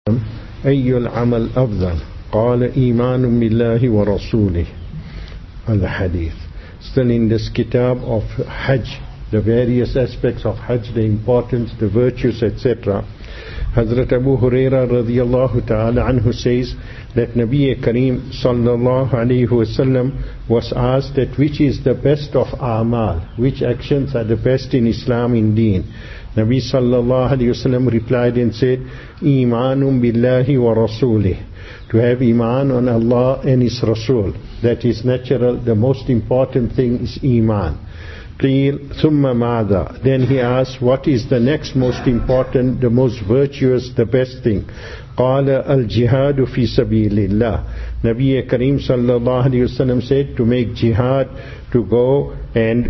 أي العمل أفضل قال إيمان بالله ورسوله Al-Hadith. Still in this kitab of Hajj, the various aspects of Hajj, the importance, the virtues, etc. Hazrat Abu Huraira radiyallahu ta'ala anhu says that Nabi Kareem sallallahu alayhi wasallam was asked that which is the best of a'mal, which actions are the best in Islam in deen. Nabi sallallahu alayhi wasallam replied and said, Imanum billahi wa rasulih. To have iman on Allah and His Rasul. That is natural. The most important thing is iman. Qeel thumma madha. Then he asked, what is the next most important, the most virtuous, the best thing? Qala al-jihadu fi sabilillah. Nabi Kareem sallallahu alayhi wasallam said, to make jihad, to go and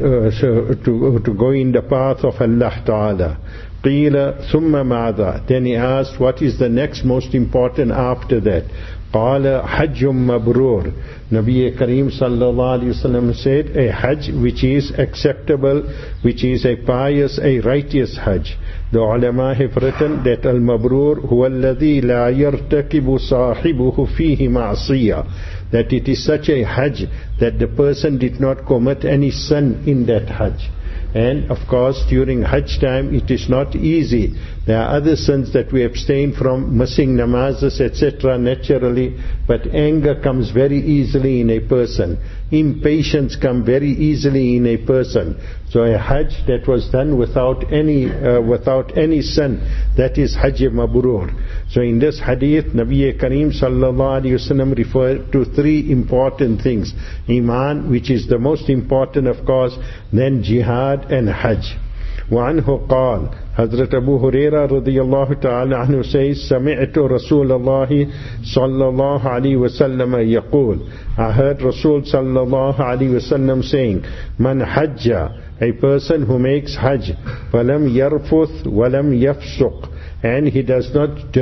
to go in the path of Allah Ta'ala. Qila thumma madha. Then he asked, what is the next most important after that? Qala hajjum mabrur. Nabi Kareem sallallahu alayhi wasallam said, a hajj which is acceptable, which is a pious, a righteous hajj. The ulama have written that al-mabrur huwa alladhi la yartakibu sahibuhu fihi ma'siyah. That it is such a hajj that the person did not commit any sin in that hajj. And of course during Hajj time it is not easy. There are other sins that we abstain from, missing namazes etc. naturally, but anger comes very easily in a person. Impatience comes very easily in a person. So a Hajj that was done without any sin, that is Hajj Mabrur. So in this hadith, Nabi Kareem sallallahu alayhi wasallam referred to three important things. Iman, which is the most important of course, then jihad and Hajj. وعنه قال, Hazrat Abu Huraira radiyallahu ta'ala anhu says, سمعت رسول الله صلى الله عليه وسلم يقول, I heard Rasul sallallahu alayhi wasallam saying, Man hajja, a person who makes Hajj, فَلَمْ يَرْفُثْ وَلَمْ يَفْسُقْ, and he does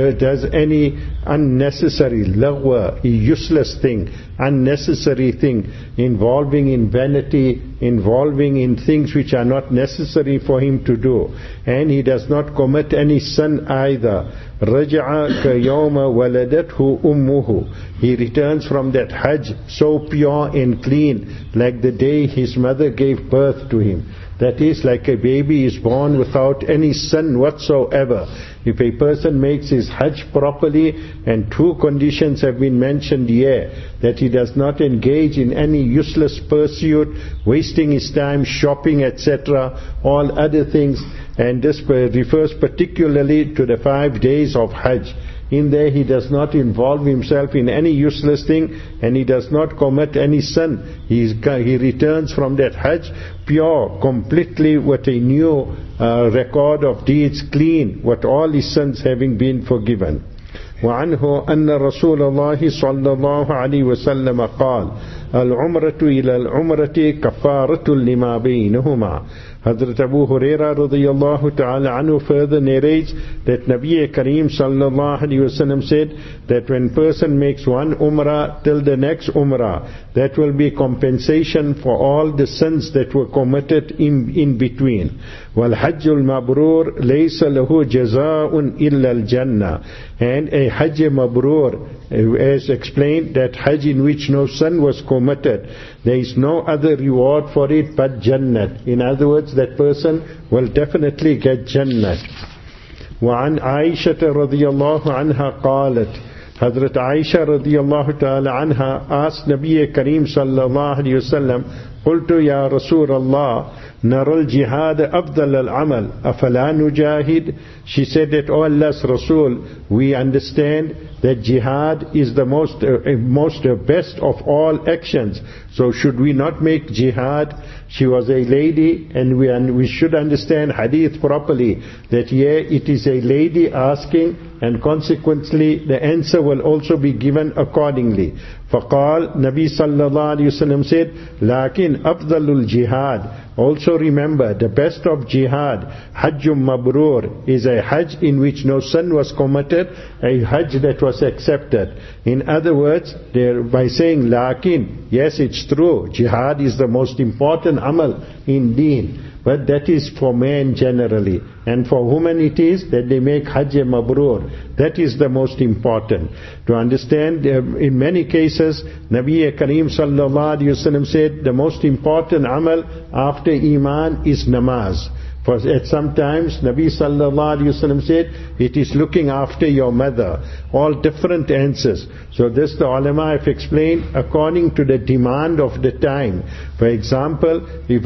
any unnecessary lagwa, useless thing, unnecessary thing, involving in vanity, involving in things which are not necessary for him to do, and he does not commit any sin either. رَجَعَ كَيَوْمَ وَلَدَتْهُ أُمُّهُ. He returns from that Hajj so pure and clean, like the day his mother gave birth to him. That is, like a baby is born without any sin whatsoever. If a person makes his Hajj properly, and two conditions have been mentioned here, that he does not engage in any useless pursuit, wasting his time, shopping, etc., all other things, and this refers particularly to the 5 days of Hajj. In there he does not involve himself in any useless thing, and he does not commit any sin. He returns from that Hajj pure, completely with a new record of deeds, clean, with all his sins having been forgiven. وعنه أن رسول الله صلى الله عليه وسلم قال العمرة إلى العمرة كفارة لما بينهما. Hazrat Abu Huraira radiyallahu ta'ala anhu further narrates that Nabi Kareem sallallahu alayhi wasallam said that when person makes one umrah till the next umrah, that will be compensation for all the sins that were committed in between. وَالْحَجُّ الْمَبْرُورِ لَيْسَ لَهُ جَزَاءٌ إِلَّا الْجَنَّةِ. And a Hajj Mabrur, as explained, that Hajj in which no sin was committed, there is no other reward for it but Jannat. In other words, that person will definitely get Jannat. وعن عائشة رضي الله عنها قالت, Hazrat Aisha radiyallahu ta'ala anha asked Nabi Kareem sallallahu alayhi wasallam, قلت يا رسول الله نرى الجهاد أفضل العمل أفلا نجاهد. She said that, oh Allah's Rasul, we understand that jihad is the most best of all actions, so should we not make jihad? She was a lady, and we should understand hadith properly, that here it is a lady asking, and consequently the answer will also be given accordingly. فقال, Nabi sallallahu alayhi wasallam said, لكن أفضل الجهاد. Also remember, the best of jihad, Hajjum Mabrur, is a Hajj in which no sin was committed, a Hajj that was accepted. In other words, by saying lakin, yes, it's true, jihad is the most important amal in deen. but that is for men generally. And for women it is that they make Hajj Mabrur. That is the most important. To understand, in many cases, Nabi Kareem sallallahu alayhi wasallam said, the most important amal after Iman is namaz. For at sometimes Nabi sallallahu alayhi wasallam said, it is looking after your mother. All different answers. So this the ulama have explained according to the demand of the time. For example,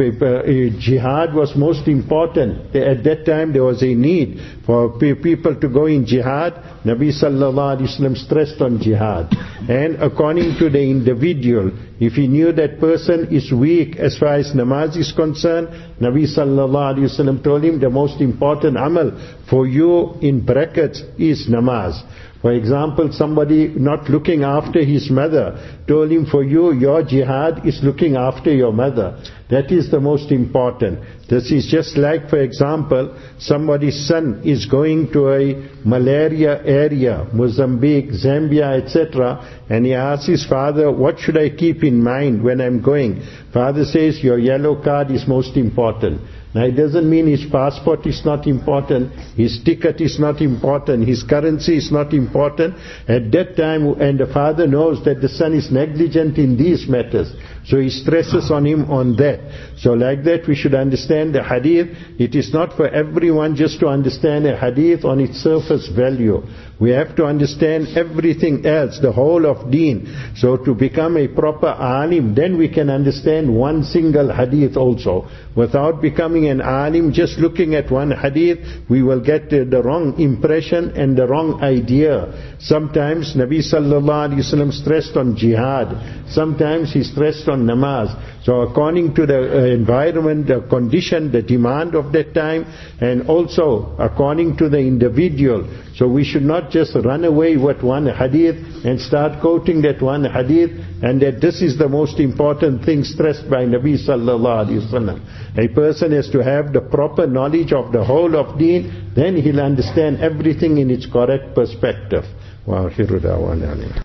if jihad was most important, at that time there was a need for people to go in jihad. Nabi sallallahu alayhi wasallam stressed on jihad. And according to the individual, if he knew that person is weak as far as namaz is concerned, Nabi sallallahu alayhi wasallam told him the most important amal for you in brackets is namaz. For example, somebody not looking after his mother, told him, for you, your jihad is looking after your mother. That is the most important. This is just like, for example, somebody's son is going to a malaria area, Mozambique, Zambia, etc., and he asks his father, what should I keep in mind when I'm going? Father says, your yellow card is most important. Now it doesn't mean his passport is not important, his ticket is not important, his currency is not important. At that time, and the father knows that the son is negligent in these matters, so he stresses on him on that. So like that we should understand the hadith. It is not for everyone just to understand a hadith on its surface value. We have to understand everything else, the whole of deen. So to become a proper alim, then we can understand one single hadith also. Without becoming an alim, just looking at one hadith, we will get the wrong impression and the wrong idea. Sometimes Nabi sallallahu alaihi wasallam stressed on jihad. Sometimes he stressed on namaz. So according to the environment, the condition, the demand of that time, and also according to the individual. So we should not just run away with one hadith and start quoting that one hadith, and that this is the most important thing stressed by Nabi sallallahu alaihi wasallam. A person has to have the proper knowledge of the whole of deen, then he'll understand everything in its correct perspective. Wa akhiru da'wana.